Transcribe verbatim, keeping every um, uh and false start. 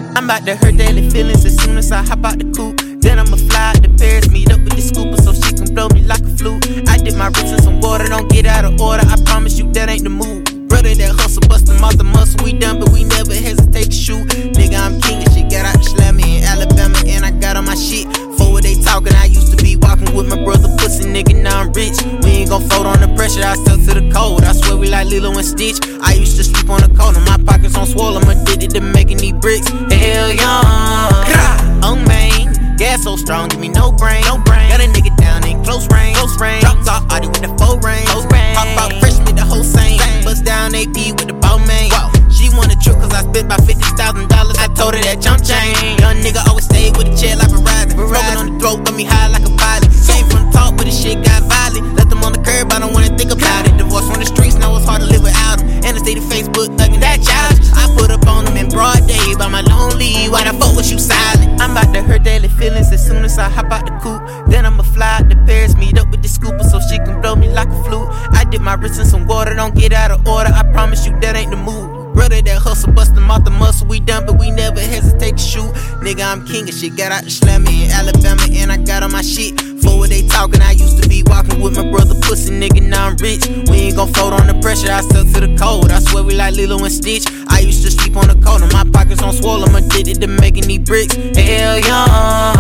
I'm about to hurt daily feelings as soon as I hop out the coupe. Then I'ma fly out to Paris, meet up with the scooper so she can blow me like a flute. I dip my wrist in some water, don't get out of order. I promise you that ain't the move. Brother that hustle, bust them out the muscle. We done, but we never hesitate to shoot. Nigga, I'm king and shit. Got out to slam me in Alabama and I got on my shit. Forward they talking, I used to be walking with my brother pussy, nigga, now I'm rich. We ain't gon' fold on the pressure, I sell to the cold. I swear we like Lilo and Stitch. I used to sleep on the corner, my pockets on swole. I'm addicted to making these bricks. Hell yeah. Oh man, gas so strong, give me no brain. No brain. Got a nigga down in close range. Close range. Drop top, Audi with the four range. Pop out fresh, with the whole same. Bust down A P with the ball man. Whoa. She want a trip cause I spent about fifty thousand dollars. I told her that jump chain. Young nigga always stayed with a chair like Verizon. Smoking on the throat, got me high like a pilot. Came from the top, but the shit got violent. Left them on the curb, I don't wanna think about it. Divorce from the streets, now it's hard to live without them. And I stay to Facebook, thugging that child. I put up on them in broad day by my lonely. Why the fuck was you silent? I'm about to hurt daily feelings as soon as I hop out the coupe. Then I'ma fly out to Paris, meet up with the scooper so she can blow me like a flute. I dip my wrist in some water, don't get out of order. I promise you that ain't the move. Brother that hustle, bust them out the muscle. We done, but we never hesitate to shoot. Nigga, I'm king and shit. Got out to slam me in Alabama and I got on my shit. Forward they talking, I used to be walking with my brother pussy, nigga, now I'm rich. We ain't gon' fold on the pressure, I sell to the cold. I swear we like Lilo and Stitch. I used to sleep on the corner, my pockets on swole. I'm addicted to making these bricks. Hell yeah.